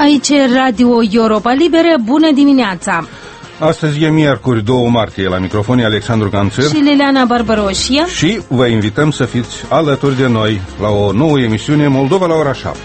Aici e Radio Europa Liberă, bună dimineața! Astăzi e miercuri, 2 martie, la microfon e Alexandru Canțăr și Liliana Barbaroșia și vă invităm să fiți alături de noi la o nouă emisiune Moldova la ora 7.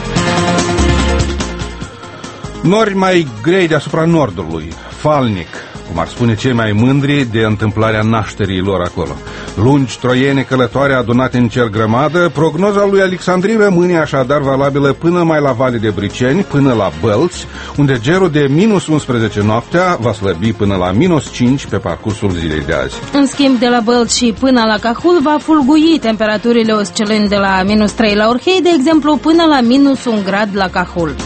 Nori mai grei deasupra nordului, falnic, cum ar spune cei mai mândri de întâmplarea nașterii lor acolo. Lungi troiene călătoare adunate în cer grămadă, prognoza lui Alexandrin rămâne așadar valabilă până mai la Vale de Briceni, până la Bălți, unde gerul de -11 noaptea va slăbi până la -5 pe parcursul zilei de azi. În schimb, de la Bălți și până la Cahul va fulgui, temperaturile oscilând de la -3 la Orhei, de exemplu, până la -1 grad la Cahul.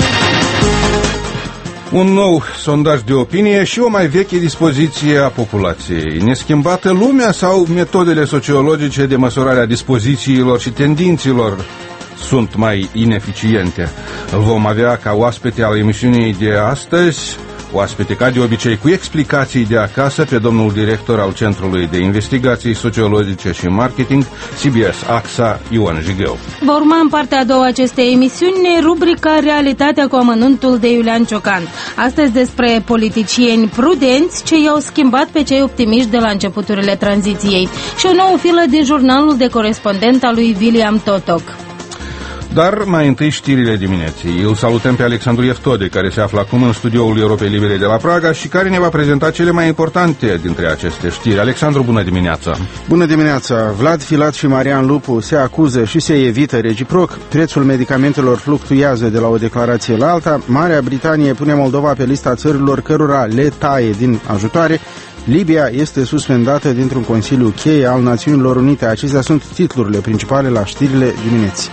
Un nou sondaj de opinie și o mai veche dispoziție a populației. Neschimbată lumea sau metodele sociologice de măsurare a dispozițiilor și tendințelor sunt mai ineficiente? Îl vom avea ca oaspete al emisiunii de astăzi, oaspete ca de obicei cu explicații de acasă, pe domnul director al Centrului de Investigații Sociologice și Marketing, CBS AXA, Ion Jigău. Va urma în partea a doua acestei emisiuni rubrica Realitatea cu amănuntul de Iulian Ciocan. Astăzi despre politicieni prudenți ce i-au schimbat pe cei optimiști de la începuturile tranziției și o nouă filă din jurnalul de corespondent al lui William Totoc. Dar mai întâi știrile dimineții. Îl salutăm pe Alexandru Eftode, care se află acum în studioul Europei Libere de la Praga și care ne va prezenta cele mai importante dintre aceste știri. Alexandru, bună dimineața! Bună dimineața! Vlad Filat și Marian Lupu se acuză și se evită reciproc. Prețul medicamentelor fluctuează de la o declarație la alta. Marea Britanie pune Moldova pe lista țărilor cărora le taie din ajutoare. Libia este suspendată dintr-un consiliu cheie al Națiunilor Unite. Acestea sunt titlurile principale la știrile dimineții.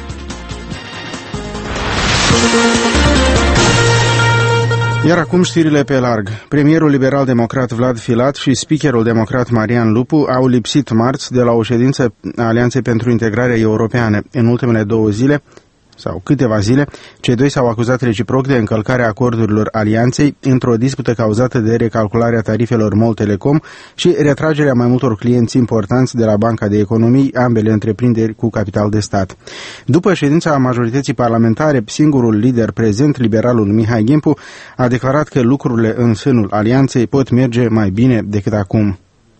Iar acum știrile pe larg. Premierul liberal-democrat Vlad Filat și speakerul democrat Marian Lupu au lipsit marți de la o ședință a Alianței pentru Integrare Europeană. În ultimele 2 zile, sau câteva zile, cei doi s-au acuzat reciproc de încălcarea acordurilor alianței într-o dispută cauzată de recalcularea tarifelor MOL Telecom și retragerea mai multor clienți importanți de la Banca de Economii, ambele întreprinderi cu capital de stat. După ședința majorității parlamentare, singurul lider prezent, liberalul Mihai Gimpu, a declarat că lucrurile în sânul alianței pot merge mai bine decât acum.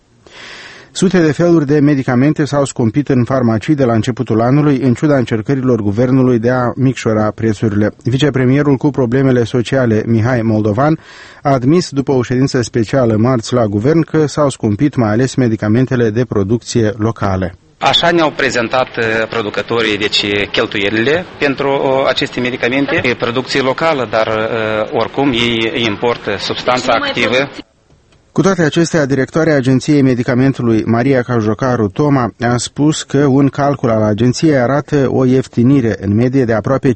Sute de feluri de medicamente s-au scumpit în farmacii de la începutul anului, în ciuda încercărilor guvernului de a micșora prețurile. Vicepremierul cu problemele sociale, Mihai Moldovan, a admis după o ședință specială marți la guvern că s-au scumpit mai ales medicamentele de producție locale. Așa ne-au prezentat producătorii, deci, cheltuielile pentru aceste medicamente. E producție locală, dar oricum ei importă substanța activă. Cu toate acestea, directoarea Agenției Medicamentului, Maria Cajocaru Toma, a spus că un calcul al agenției arată o ieftinire în medie de aproape 15%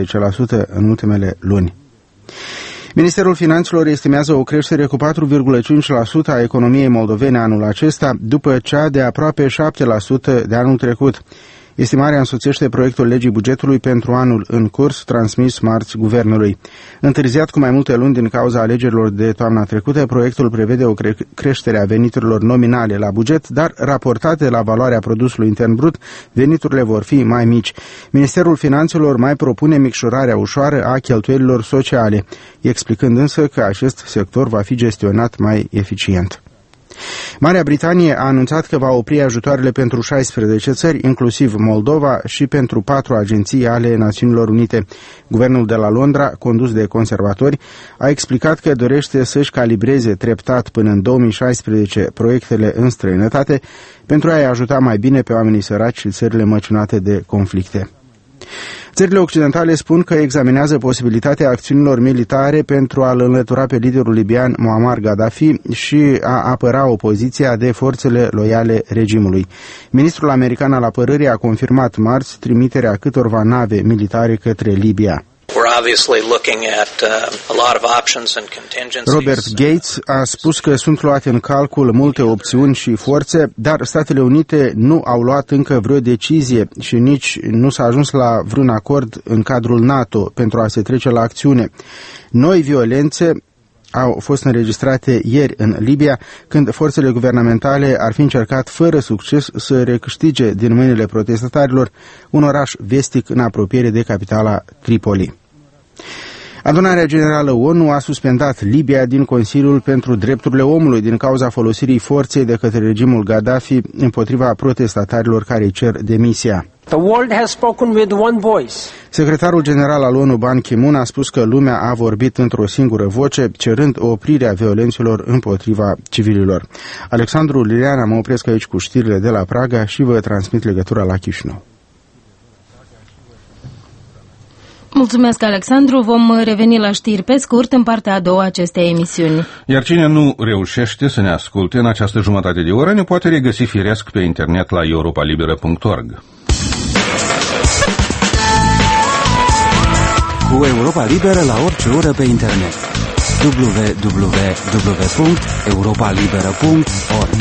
în ultimele luni. Ministerul Finanțelor estimează o creștere cu 4,5% a economiei moldovene anul acesta, după cea de aproape 7% de anul trecut. Estimarea însoțește proiectul legii bugetului pentru anul în curs, transmis marți guvernului. Întârziat cu mai multe luni din cauza alegerilor de toamna trecută, proiectul prevede o creștere a veniturilor nominale la buget, dar raportate la valoarea produsului intern brut, veniturile vor fi mai mici. Ministerul Finanțelor mai propune micșorarea ușoară a cheltuielilor sociale, explicând însă că acest sector va fi gestionat mai eficient. Marea Britanie a anunțat că va opri ajutoarele pentru 16 țări, inclusiv Moldova, și pentru 4 agenții ale Națiunilor Unite. Guvernul de la Londra, condus de conservatori, a explicat că dorește să-și calibreze treptat până în 2016 proiectele în străinătate pentru a-i ajuta mai bine pe oamenii săraci și țările măcinate de conflicte. Țările occidentale spun că examinează posibilitatea acțiunilor militare pentru a-l înlătura pe liderul libian Muammar Gaddafi și a apăra opoziția de forțele loiale regimului. Ministrul american al apărării a confirmat marți trimiterea câtorva nave militare către Libia. Robert Gates a spus că sunt luate în calcul multe opțiuni și forțe, dar Statele Unite nu au luat încă vreo decizie și nici nu s-a ajuns la vreun acord în cadrul NATO pentru a se trece la acțiune. Noi violențe au fost înregistrate ieri în Libia, când forțele guvernamentale ar fi încercat fără succes să recâștige din mâinile protestatarilor un oraș vestic în apropiere de capitala Tripoli. Adunarea Generală ONU a suspendat Libia din Consiliul pentru Drepturile Omului din cauza folosirii forței de către regimul Gaddafi împotriva protestatarilor care îi cer demisia. The world has spoken with one voice. Secretarul general al ONU Ban Ki-moon a spus că lumea a vorbit într-o singură voce, cerând oprirea violențelor împotriva civililor. Alexandru Liliana, mă opresc aici cu știrile de la Praga și vă transmit legătura la Chișinău. Mulțumesc, Alexandru. Vom reveni la știri pe scurt în partea a doua acestei emisiuni. Iar cine nu reușește să ne asculte în această jumătate de oră ne poate regăsi firesc pe internet la europalibera.org. Cu Europa Liberă la orice oră pe internet. www.europalibera.org.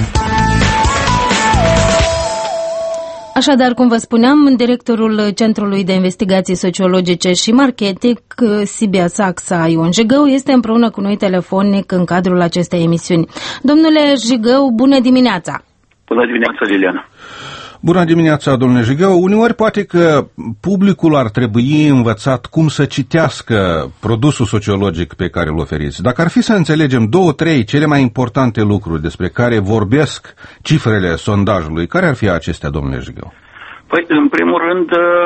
Așadar, cum vă spuneam, directorul Centrului de Investigații Sociologice și Marketing, Sibia Saxa Ion Jigău, este împreună cu noi telefonic în cadrul acestei emisiuni. Domnule Jigău, bună dimineața! Bună dimineața, Liliana! Bună dimineața, domnule Jigău. Uneori poate că publicul ar trebui învățat cum să citească produsul sociologic pe care îl oferiți. Dacă ar fi să înțelegem 2-3 cele mai importante lucruri despre care vorbesc cifrele sondajului, care ar fi acestea, domnule Jigău? Păi, în primul rând,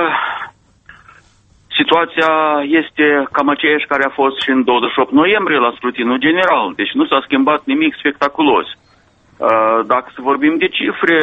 situația este cam aceeași care a fost și în 28 noiembrie la scrutinul general. Deci nu s-a schimbat nimic spectaculos. Dacă să vorbim de cifre,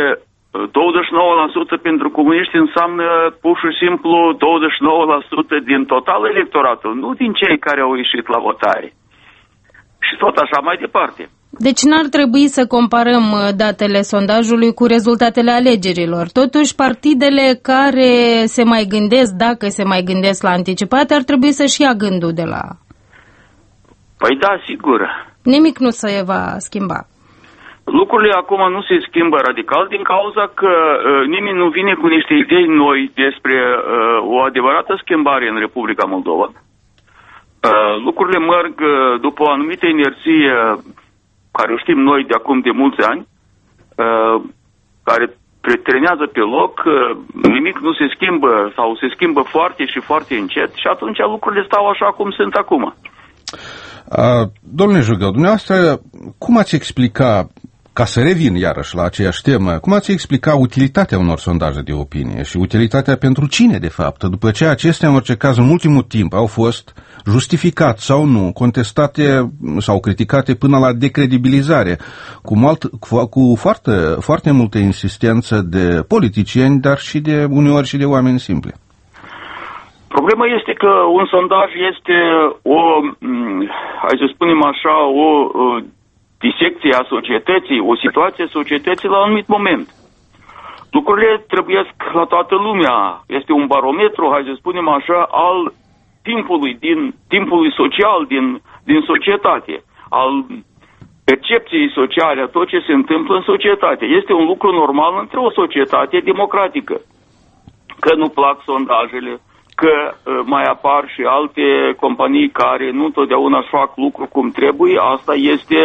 29% pentru comuniști înseamnă pur și simplu 29% din total electoratul, nu din cei care au ieșit la votare. Și tot așa mai departe. Deci n-ar trebui să comparăm datele sondajului cu rezultatele alegerilor. Totuși, partidele care se mai gândesc, dacă se mai gândesc la anticipate, ar trebui să-și ia gândul de la... Păi da, sigur. Nimic nu se va schimba. Lucrurile acum nu se schimbă radical din cauza că nimeni nu vine cu niște idei noi despre o adevărată schimbare în Republica Moldova. Lucrurile merg după o anumită inerție care o știm noi de acum de mulți ani, care trenează pe loc, nimic nu se schimbă sau se schimbă foarte și foarte încet și atunci lucrurile stau așa cum sunt acum. Domnule Jigău, dumneavoastră, cum ați explica, ca să revin iarăși la aceeași temă, cum ați explica utilitatea unor sondaje de opinie și utilitatea pentru cine, de fapt, după ce acestea, în orice caz, în ultimul timp au fost justificat sau nu, contestate sau criticate până la decredibilizare, cu foarte multă insistență de politicieni, dar și de uneori și de oameni simpli? Problema este că un sondaj este hai să spunem așa, o disecție a societății, o situație a societății la un anumit moment. Lucrurile trebuie la toată lumea. Este un barometru, hai să spunem așa, al timpului social din societate, al percepției sociale, a tot ce se întâmplă în societate. Este un lucru normal între o societate democratică. Că nu plac sondajele, că mai apar și alte companii care nu întotdeauna își fac lucru cum trebuie, asta este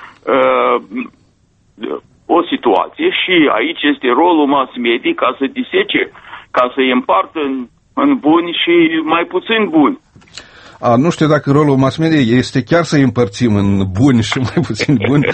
o situație și aici este rolul mass media ca să disece, ca să îi împartă în buni și mai puțin buni. Nu știu dacă rolul mass media este chiar să îi împărțim în buni și mai puțin buni.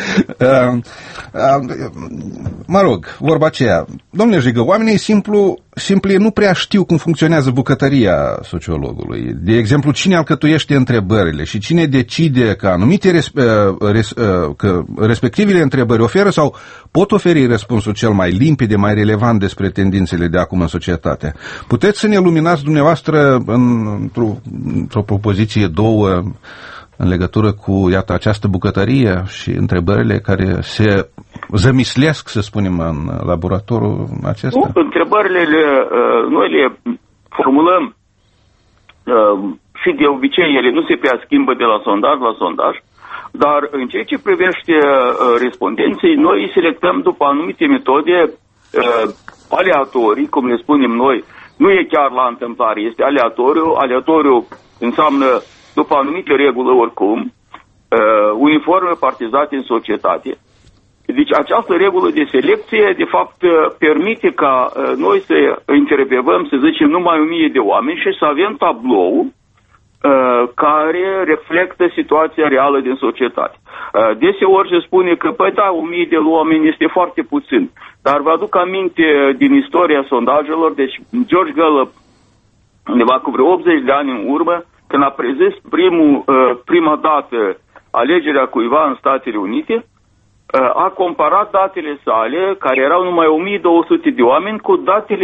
Mă rog, vorba aceea. Domnule Jigău, oamenii simpli nu prea știu cum funcționează bucătăria sociologului. De exemplu, cine alcătuiește întrebările și cine decide că anumite că respectivele întrebări oferă sau pot oferi răspunsul cel mai limpede, mai relevant despre tendințele de acum în societate. Puteți să ne luminați dumneavoastră într-o propoziție, două, în legătură cu, iată, această bucătărie și întrebările care se zămislesc, să spunem, în laboratorul acesta? Nu, întrebările noi le formulăm și de obicei ele nu se prea schimbă de la sondaj la sondaj, dar în ceea ce privește respondenții, noi selectăm după anumite metode aleatorii, cum le spunem noi, nu e chiar la întâmplare, este aleatoriu. Aleatoriu înseamnă după anumite reguli oricum, uniforme partizate în societate. Deci această regulă de selecție, de fapt, permite ca noi să intervievăm, să zicem, numai 1000 de oameni și să avem tablou care reflectă situația reală din societate. Deseori se spune că, păi da, 1000 de oameni este foarte puțin, dar vă aduc aminte din istoria sondajelor, deci George Gallup, undeva cu vreo 80 de ani în urmă, când a prezis prima dată alegerea cuiva în Statele Unite, a comparat datele sale, care erau numai 1200 de oameni, cu datele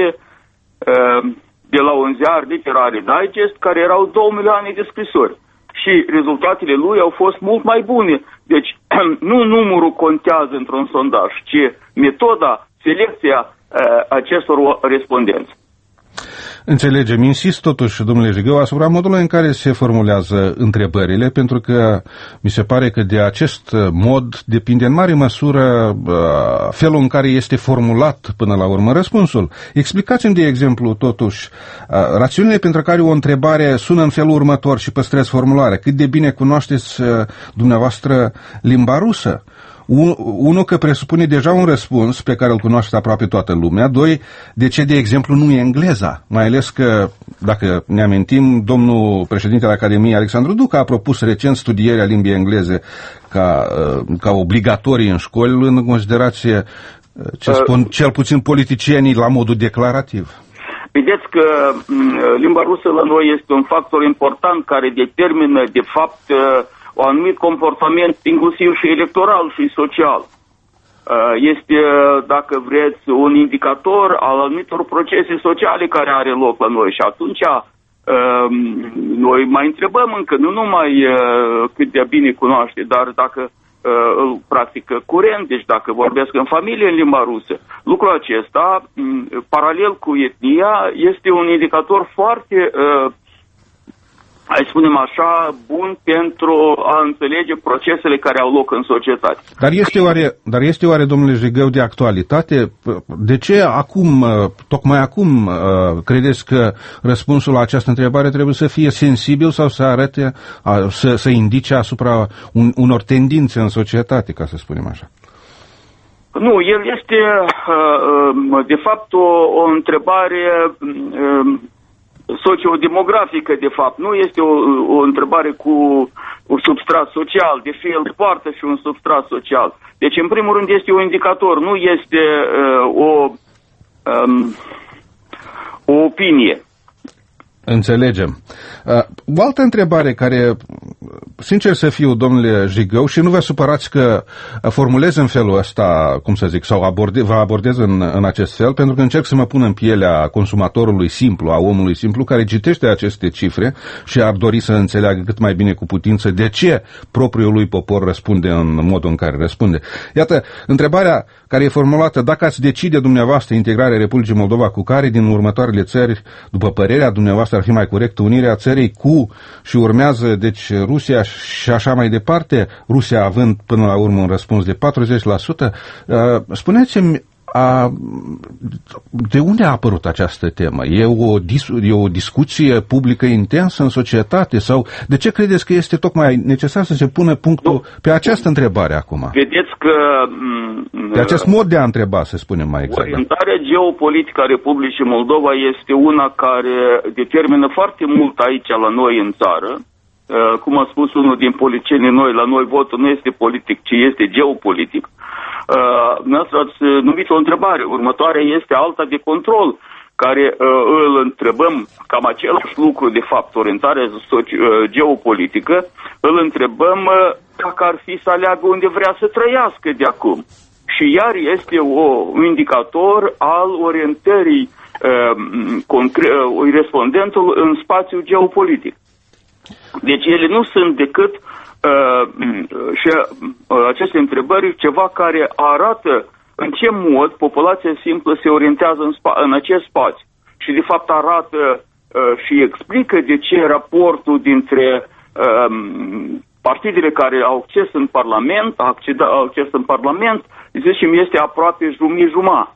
de la un ziar Literary Digest, care erau 2 milioane de scrisori. Și rezultatele lui au fost mult mai bune. Deci, nu numărul contează într-un sondaj, ci metoda, selecția acestor respondenți. Înțelegem. Insist totuși, domnule Jigău, asupra modului în care se formulează întrebările, pentru că mi se pare că de acest mod depinde în mare măsură felul în care este formulat până la urmă răspunsul. Explicați-mi, de exemplu, totuși, rațiunile pentru care o întrebare sună în felul următor și păstrez formularea. Cât de bine cunoașteți dumneavoastră limba rusă? Unul, că presupune deja un răspuns pe care îl cunoaște aproape toată lumea. Doi, de ce, de exemplu, nu e engleza? Mai ales că, dacă ne amintim, domnul președinte al Academiei, Alexandru Duca, a propus recent studierea limbii engleze ca obligatorii în școli, în considerație, ce spun cel puțin politicienii, la modul declarativ. Vedeți că limba rusă la noi este un factor important care determină, de fapt, un anumit comportament, inclusiv și electoral și social. Este, dacă vreți, un indicator al anumitor procese sociale care are loc la noi. Și atunci noi mai întrebăm încă, nu numai cât de bine cunoaște, dar dacă îl practică curent, deci dacă vorbesc în familie în limba rusă. Lucrul acesta, paralel cu etnia, este un indicator foarte hai spunem așa, bun pentru a înțelege procesele care au loc în societate. Dar este oare, domnule Jigău, de actualitate? De ce acum, tocmai acum, credeți că răspunsul la această întrebare trebuie să fie sensibil sau să arate, să indice asupra unor tendințe în societate, ca să spunem așa? Nu, el este, de fapt, o întrebare sociodemografică, de fapt. Nu este o întrebare cu un substrat social, deși el poartă și un substrat social. Deci, în primul rând, este un indicator, nu este o opinie. Înțelegem. O altă întrebare care, sincer să fiu, domnule Jigău, și nu vă supărați că formulez în felul ăsta, cum să zic, sau vă abordez în acest fel, pentru că încerc să mă pun în pielea consumatorului simplu, a omului simplu, care citește aceste cifre și ar dori să înțeleagă cât mai bine cu putință de ce propriul lui popor răspunde în modul în care răspunde. Iată, întrebarea care e formulată: dacă ați decide dumneavoastră integrarea Republicii Moldova cu care din următoarele țări, după părerea dumneavoastră, ar fi mai corect unirea țării cu, și urmează, deci, Rusia și așa mai departe, Rusia având până la urmă un răspuns de 40%, spuneți-mi, de unde a apărut această temă? E o discuție publică intensă în societate? Sau de ce credeți că este tocmai necesar să se pună punctul pe această întrebare acum? Vedeți că de acest mod de a întreba, să spunem mai exact. Orientarea geopolitică a Republicii Moldova este una care determină foarte mult aici la noi în țară. Cum a spus unul din politicienii noi, la noi votul nu este politic, ci este geopolitic. Noastră ați numit o întrebare. Următoarea este alta de control, care îl întrebăm cam același lucru, de fapt, orientarea geopolitică, îl întrebăm dacă ar fi să aleagă unde vrea să trăiască de acum. Și iar este un indicator al orientării respondentul în spațiul geopolitic. Deci ele nu sunt decât și aceste întrebări ceva care arată în ce mod populația simplă se orientează în acest spațiu. Și de fapt arată și explică de ce raportul dintre partidele care au acces în Parlament, zicem, este aproape jumătate.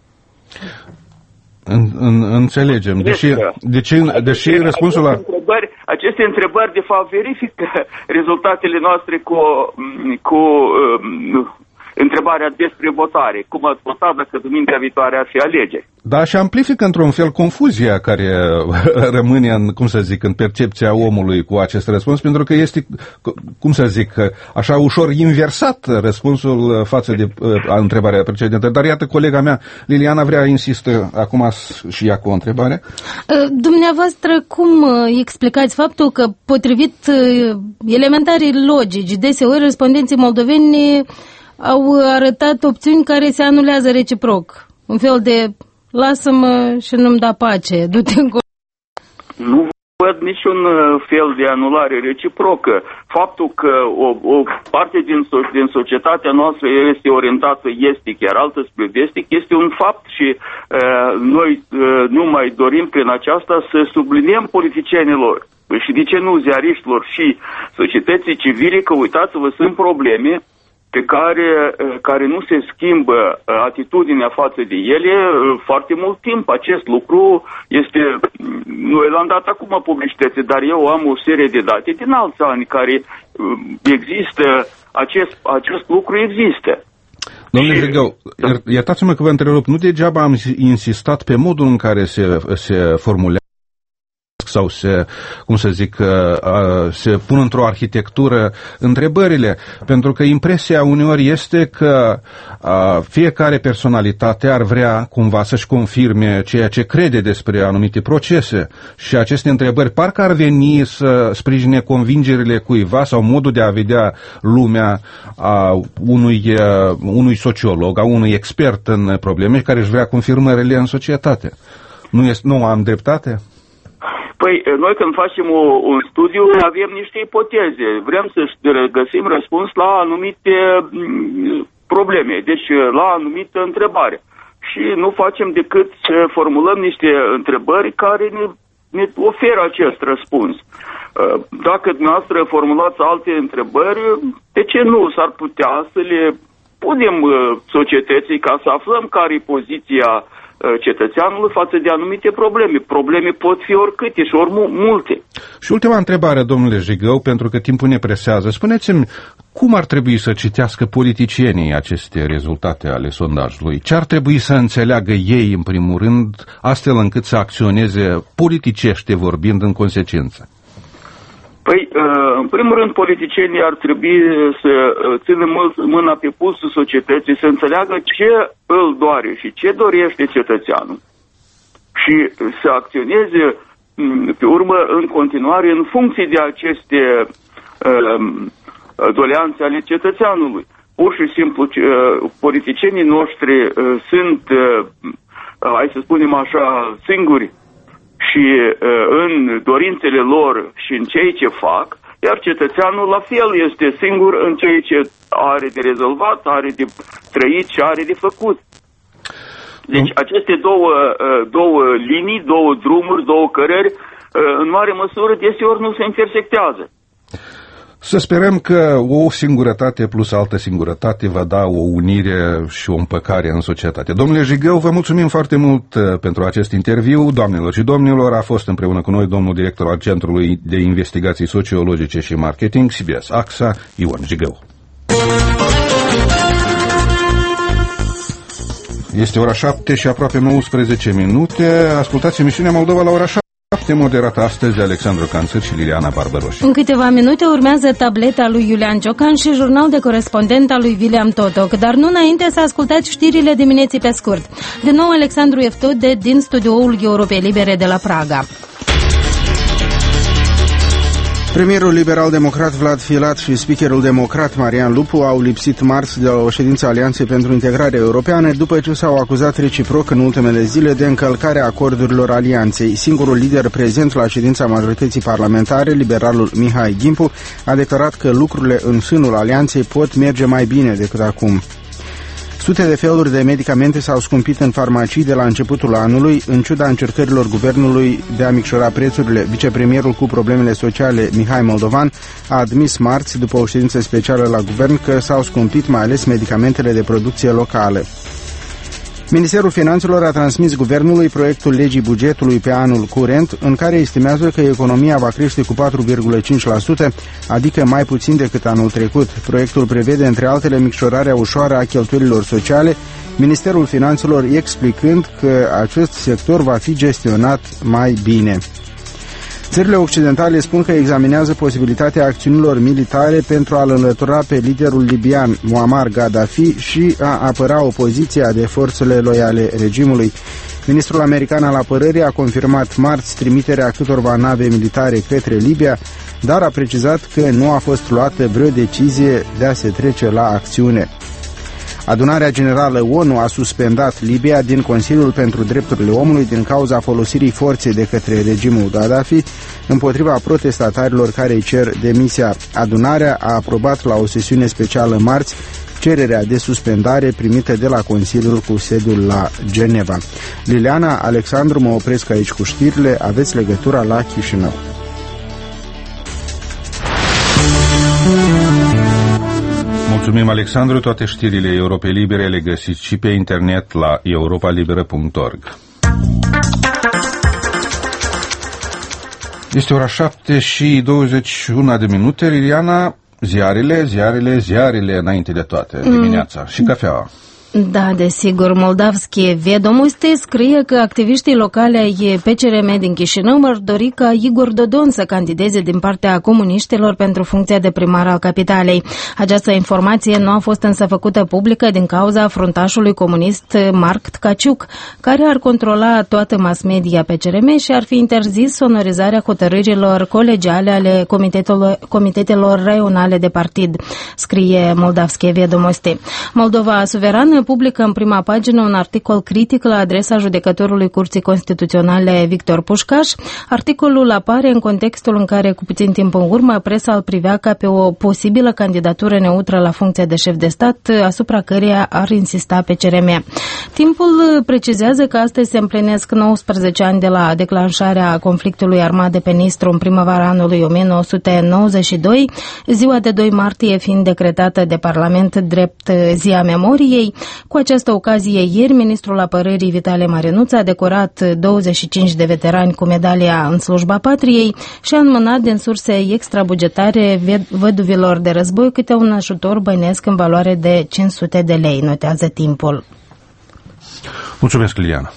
Înțelegem. Deși răspunsul la aceste întrebări, de fapt, verifică rezultatele noastre cu întrebarea despre votare. Cum ați votat dacă duminica viitoare ar fi alegeri? Da, și amplifică într-un fel confuzia care rămâne în, cum să zic, în percepția omului cu acest răspuns, pentru că este, cum să zic, așa ușor inversat răspunsul față de întrebarea precedentă. Dar iată, colega mea, Liliana, insistă acum și ea cu o întrebare. Dumneavoastră, cum explicați faptul că, potrivit elementarii logici, deseori respondenții moldoveni au arătat opțiuni care se anulează reciproc? Un fel de lasă-mă și nu-mi da pace, du-te încolo. Nu văd niciun fel de anulare reciprocă. Faptul că o parte din societatea noastră este orientată estic, iar altă spre vestic, este un fapt și noi nu mai dorim prin aceasta să subliniem politicienilor și de ce nu ziariștilor și societății civile că, uitați-vă, sunt probleme pe care nu se schimbă atitudinea față de ele foarte mult timp. Acest lucru este, noi l-am dat acum publicității, dar eu am o serie de date din alți ani care există, acest lucru există. Domnule Jigău, iertați-mă că vă întrerup, nu degeaba am insistat pe modul în care se formulează sau se pun într-o arhitectură întrebările, pentru că impresia uneori este că fiecare personalitate ar vrea cumva să-și confirme ceea ce crede despre anumite procese și aceste întrebări parcă ar veni să sprijine convingerile cuiva sau modul de a vedea lumea a unui sociolog, a unui expert în probleme care își vrea confirmările în societate. Nu am dreptate? Păi, noi când facem un studiu, avem niște ipoteze. Vrem să găsim răspuns la anumite probleme, deci la anumită întrebare. Și nu facem decât să formulăm niște întrebări care ne oferă acest răspuns. Dacă dumneavoastră formulați alte întrebări, de ce nu s-ar putea să le punem societății ca să aflăm care e poziția cetățeanului față de anumite probleme. Probleme pot fi oricâte și ori multe. Și ultima întrebare, domnule Jigău, pentru că timpul ne presează. Spuneți-mi, cum ar trebui să citească politicienii aceste rezultate ale sondajului? Ce ar trebui să înțeleagă ei, în primul rând, astfel încât să acționeze politicește vorbind în consecință? Păi, în primul rând, politicienii ar trebui să țină mâna pe pulsul societății, să înțeleagă ce îl doare și ce dorește cetățeanul și să acționeze, pe urmă, în continuare, în funcție de aceste doleanțe ale cetățeanului. Pur și simplu, politicienii noștri sunt, hai să spunem așa, singuri și în dorințele lor și în ceea ce fac, iar cetățeanul la fel este singur în ceea ce are de rezolvat, are de trăit și are de făcut. Deci aceste două linii, două drumuri, două cărări, în mare măsură deseori nu se intersectează. Să sperăm că o singurătate plus altă singurătate va da o unire și o împăcare în societate. Domnule Jigău, vă mulțumim foarte mult pentru acest interviu. Doamnelor și domnilor, a fost împreună cu noi domnul director al Centrului de Investigații Sociologice și Marketing, CBS AXA, Ion Jigău. Este ora 7 și aproape 19 minute. Ascultați emisiunea Moldova la ora 7. Moderată astăzi Alexandru Canțăr și Liliana Barbaroș. În câteva minute urmează tableta lui Iulian Ciocan și jurnal de corespondent al lui William Totoc, dar nu înainte să ascultați știrile dimineții pe scurt. Din nou Alexandru Eftode din studioul Europei Libere de la Praga. Premierul liberal-democrat Vlad Filat și speakerul democrat Marian Lupu au lipsit marți de la o ședință Alianței pentru Integrare Europeană după ce s-au acuzat reciproc în ultimele zile de încălcarea acordurilor Alianței. Singurul lider prezent la ședința majorității parlamentare, liberalul Mihai Gimpu, a declarat că lucrurile în sânul Alianței pot merge mai bine decât acum. Sute de feluri de medicamente s-au scumpit în farmacii de la începutul anului, în ciuda încercărilor guvernului de a micșora prețurile. Vicepremierul cu problemele sociale, Mihai Moldovan, a admis marți, după o ședință specială la guvern, că s-au scumpit mai ales medicamentele de producție locală. Ministerul Finanțelor a transmis guvernului proiectul legii bugetului pe anul curent, în care estimează că economia va crește cu 4,5%, adică mai puțin decât anul trecut. Proiectul prevede, între altele, micșorarea ușoară a cheltuielilor sociale, Ministerul Finanțelor explicând că acest sector va fi gestionat mai bine. Țările occidentale spun că examinează posibilitatea acțiunilor militare pentru a-l înlătura pe liderul libian Muammar Gaddafi și a apăra opoziția de forțele loiale regimului. Ministrul american al apărării a confirmat marți trimiterea câtorva nave militare către Libia, dar a precizat că nu a fost luată vreo decizie de a se trece la acțiune. Adunarea Generală ONU a suspendat Libia din Consiliul pentru Drepturile Omului din cauza folosirii forței de către regimul Gaddafi împotriva protestatarilor care îi cer demisia. Adunarea a aprobat la o sesiune specială marți cererea de suspendare primită de la Consiliul cu sediul la Geneva. Liliana Alexandru, mă opresc aici cu știrile, aveți legătura la Chișinău. Mulțumim, Alexandru. Toate știrile Europei Libere le găsiți și pe internet la europalibera.org. Este ora 7:21 Liliana, ziarele înainte de toate, dimineața și cafeaua. Da, desigur, Moldavski Vedomosti scrie că activiștii locale ai PCRM din Chișinău ar dori ca Igor Dodon să candideze din partea comuniștilor pentru funcția de primar al capitalei. Această informație nu a fost însă făcută publică din cauza fruntașului comunist Marc Tkaciuc, care ar controla toată mass media PCRM și ar fi interzis sonorizarea hotărârilor colegiale ale comitetelor raionale de partid, scrie Moldavski Vedomosti. Moldova Suverană publică în prima pagină un articol critic la adresa judecătorului Curții Constituționale Victor Pușcaș. Articolul apare în contextul în care, cu puțin timp în urmă, presa îl privea ca pe o posibilă candidatură neutră la funcția de șef de stat, asupra căreia ar insista PCRM. Timpul precizează că astăzi se împlinesc 19 ani de la declanșarea conflictului armat de pe Nistru în primăvara anului 1992, ziua de 2 martie fiind decretată de Parlament drept Ziua Memoriei. Cu această ocazie, ieri, ministrul apărării Vitale Marinuț a decorat 25 de veterani cu medalia în slujba patriei și a înmânat din surse extrabugetare văduvilor de război câte un ajutor bănesc în valoare de 500 de lei, notează Timpul. Mulțumesc, Liliana.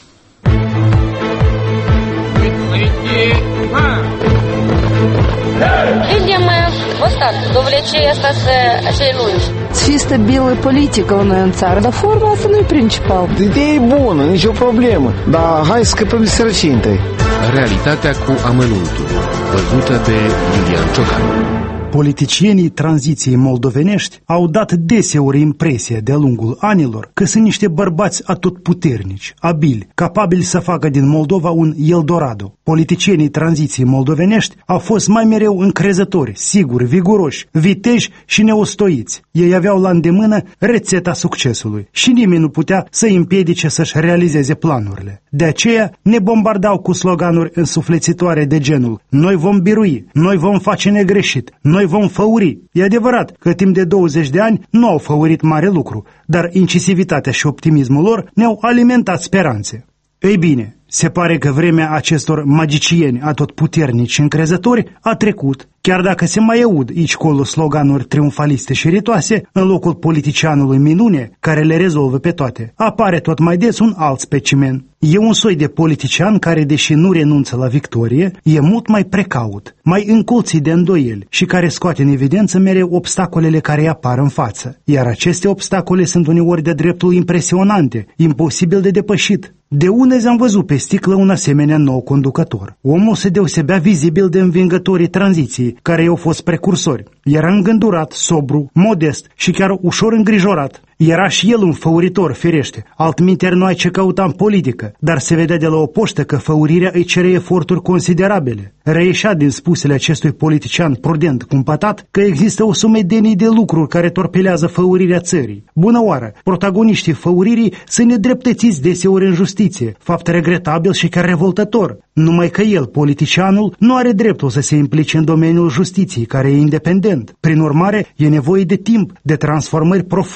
Людям вот так, довлече остаться acei lungi. Fi stabilă politică la noi în țară, dar forma asta nu e principal. Ideea e bună, nicio problemă, dar hai să scăpăm de sărăcie întâi. Realitatea cu amănuntul, văzută de Iulian Ciocan. Politicienii tranziției moldovenești au dat deseori impresia de-a lungul anilor că sunt niște bărbați atotputernici, abili, capabili să facă din Moldova un Eldorado. Politicienii tranziției moldovenești au fost mai mereu încrezători, siguri, viguroși, viteji și neostoiți. Ei aveau la îndemână rețeta succesului și nimeni nu putea să îi împiedice să-și realizeze planurile. De aceea ne bombardau cu sloganuri însuflețitoare de genul: noi vom birui, noi vom face negreșit, noi vom făuri. E adevărat că timp de 20 de ani nu au făurit mare lucru, dar incisivitatea și optimismul lor ne-au alimentat speranțe. Ei bine, se pare că vremea acestor magicieni atotputernici și încrezători a trecut, chiar dacă se mai aud aici colo sloganuri triumfaliste și ritoase, în locul politicianului minune care le rezolvă pe toate. Apare tot mai des un alt specimen. E un soi de politician care, deși nu renunță la victorie, e mult mai precaut, mai încolțit de îndoieli și care scoate în evidență mereu obstacolele care îi apar în față. Iar aceste obstacole sunt uneori de dreptul impresionante, imposibil de depășit. De unde am văzut pe sticlă un asemenea nou conducător. Omul se deosebea vizibil de învingătorii tranziției, care i-au fost precursori. Era îngândurat, sobru, modest și chiar ușor îngrijorat. Era și el un făuritor, firește. Altminteri nu ai ce căuta în politică, dar se vedea de la o poștă că făurirea îi cere eforturi considerabile. Reieșea din spusele acestui politician prudent, cumpătat, că există o sumedenie de lucruri care torpelează făurirea țării. Bună oară, protagoniștii făuririi sunt nedreptățiți deseori în justiție, fapt regretabil și chiar revoltător. Numai că el, politicianul, nu are dreptul să se implice în domeniul justiției, care e independent. Prin urmare, e nevoie de timp, de transformări profunde, treptate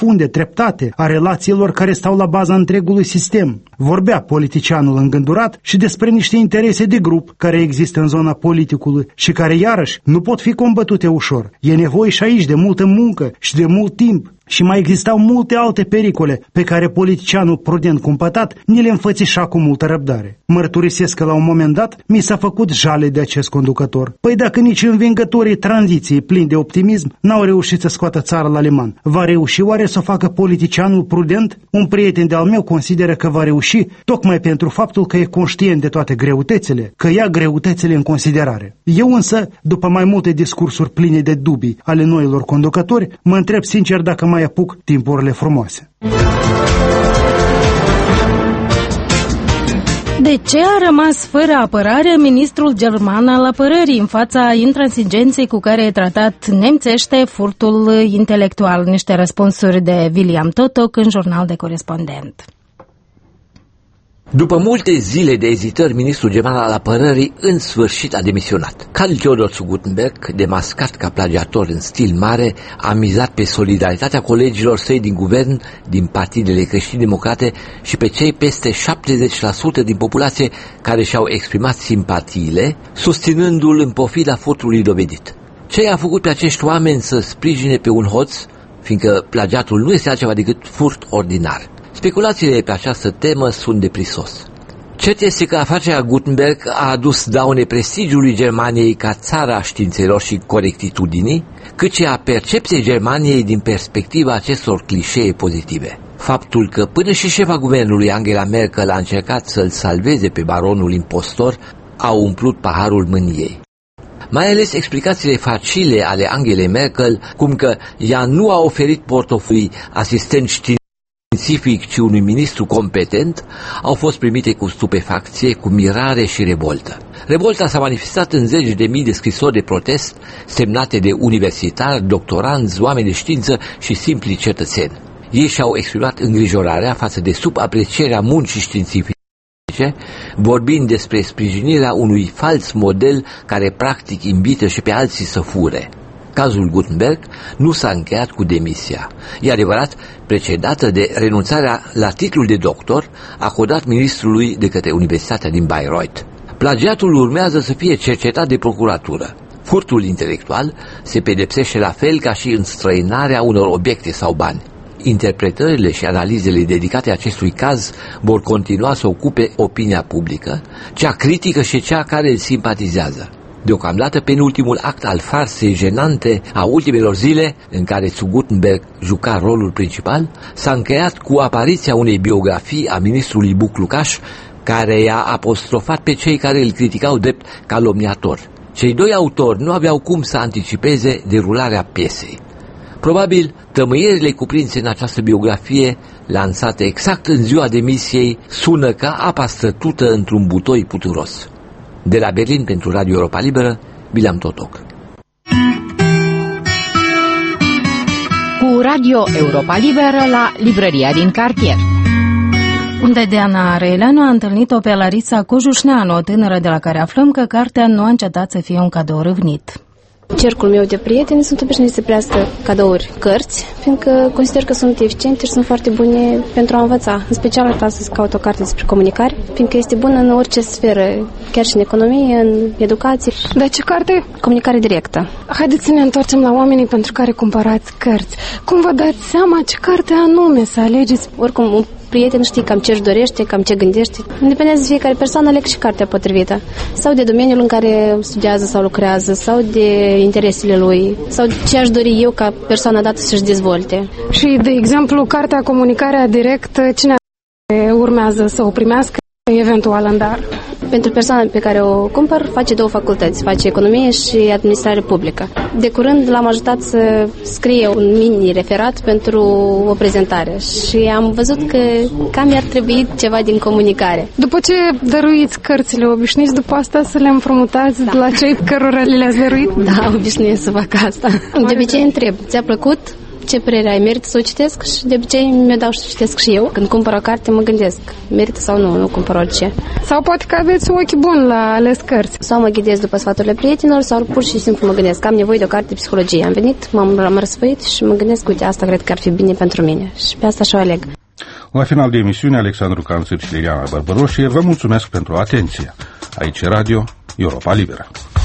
dreptate a relațiilor care stau la baza întregului sistem. Vorbea politicianul îngândurat și despre niște interese de grup care există în zona politicului și care, iarăși, nu pot fi combătute ușor. E nevoie și aici de multă muncă și de mult timp. Și mai existau multe alte pericole pe care politicianul prudent cumpătat ni le înfățișa cu multă răbdare. Mărturisesc că la un moment dat mi s-a făcut jale de acest conducător. Păi dacă nici învingătorii tranziției plini de optimism n-au reușit să scoată țara la liman, va reuși oare să o facă politicianul prudent? Un prieten de-al meu consideră că va reuși tocmai pentru faptul că e conștient de toate greutățile, că ia greutățile în considerare. Eu însă, după mai multe discursuri pline de dubii ale noilor conducători, mă întreb sincer dacă mai apuc timpurile frumoase. De ce a rămas fără apărare ministrul german al apărării în fața intransigenței cu care e tratat nemțește furtul intelectual? Niște răspunsuri de William Totok în Jurnal de Corespondent. După multe zile de ezitări, ministrul german al apărării în sfârșit a demisionat. Karl Theodor zu Guttenberg, demascat ca plagiator în stil mare, a mizat pe solidaritatea colegilor săi din guvern, din partidele creștin-democrate și pe cei peste 70% din populație care și-au exprimat simpatiile, susținându-l în pofida furtului dovedit. Ce i-a făcut pe acești oameni să sprijine pe un hoț, fiindcă plagiatul nu este altceva decât furt ordinar? Speculațiile pe această temă sunt de prisos. Cert este că afacerea Gutenberg a adus daune prestigiului Germaniei ca țara științelor și corectitudinii, cât și a percepției Germaniei din perspectiva acestor clișee pozitive. Faptul că până și șefa guvernului Angela Merkel a încercat să-l salveze pe baronul impostor a umplut paharul mâniei. Mai ales explicațiile facile ale Angelei Merkel, cum că ea nu a oferit portofolii asistent științific, ci unui ministru competent, au fost primite cu stupefacție, cu mirare și revoltă. Revolta s-a manifestat în zeci de mii de scrisori de protest semnate de universitari, doctoranți, oameni de știință și simpli cetățeni. Ei și-au exprimat îngrijorarea față de subaprecierea muncii științifice, vorbind despre sprijinirea unui fals model care practic invită și pe alții să fure. Cazul Gutenberg nu s-a încheiat cu demisia. E adevărat, precedată de renunțarea la titlul de doctor acordat ministrului de către Universitatea din Bayreuth. Plagiatul urmează să fie cercetat de procuratură. Furtul intelectual se pedepsește la fel ca și înstrăinarea unor obiecte sau bani. Interpretările și analizele dedicate acestui caz vor continua să ocupe opinia publică, cea critică și cea care îl simpatizează. Deocamdată, penultimul act al farsei jenante a ultimelor zile, în care zu Guttenberg juca rolul principal, s-a încheiat cu apariția unei biografii a ministrului Buclucaș, care i-a apostrofat pe cei care îl criticau drept calomniator. Cei doi autori nu aveau cum să anticipeze derularea piesei. Probabil, tămâierile cuprinse în această biografie, lansate exact în ziua demisiei, sună ca apa strătută într-un butoi puturos. De la Berlin pentru Radio Europa Liberă, William Totok. Cu Radio Europa Liberă la librăria din cartier. Unde Diana Răileanu a întâlnit-o pe Larisa Cojușneanu, o tânără de la care aflăm că cartea nu a încetat să fie un cadou râvnit. Cercul meu de prieteni sunt obișnuiți să prească cadouri cărți, fiindcă consider că sunt eficiente și sunt foarte bune pentru a învăța. În special astăzi să caut o carte despre comunicare, fiindcă este bună în orice sferă, chiar și în economie, în educație. Dar ce carte? Comunicare directă. Haideți să ne întoarcem la oamenii pentru care cumpărați cărți. Cum vă dați seama ce carte anume să alegeți? Oricum, un prieten știe cam ce își dorește, cam ce gândește. Independență de fiecare persoană, aleg și cartea potrivită. Sau de domeniul în care studiază sau lucrează, sau de interesele lui, sau de ce aș dori eu ca persoana dată să-și dezvolte. Și, de exemplu, cartea Comunicarea Directă, cine urmează să o primească eventual în dar? Pentru persoana pe care o cumpăr, face două facultăți, face economie și administrare publică. De curând l-am ajutat să scrie un mini-referat pentru o prezentare și am văzut că cam i-ar trebui ceva din comunicare. După ce dăruiți cărțile, obișnuiți după asta să le împrumutați de la cei cărora le-ați dăruit? Da, obișnuiesc să fac asta. De obicei întreb, ți-a plăcut? ce părere ai, merită să o citesc? Și de obicei mi-o dau și citesc și eu. Când cumpăr o carte mă gândesc, merită sau nu cumpăr orice. Sau poate că aveți ochi buni la ales cărți. Sau mă ghidez după sfaturile prietenilor, sau pur și simplu mă gândesc că am nevoie de o carte de psihologie. Am venit, m-am răsfăit și mă gândesc, uite, asta cred că ar fi bine pentru mine. Și pe asta și-o aleg. La final de emisiune, Alexandru Canțir și Liliana Bărbăroșie vă mulțumesc pentru atenție. Aici Radio Europa Liberă.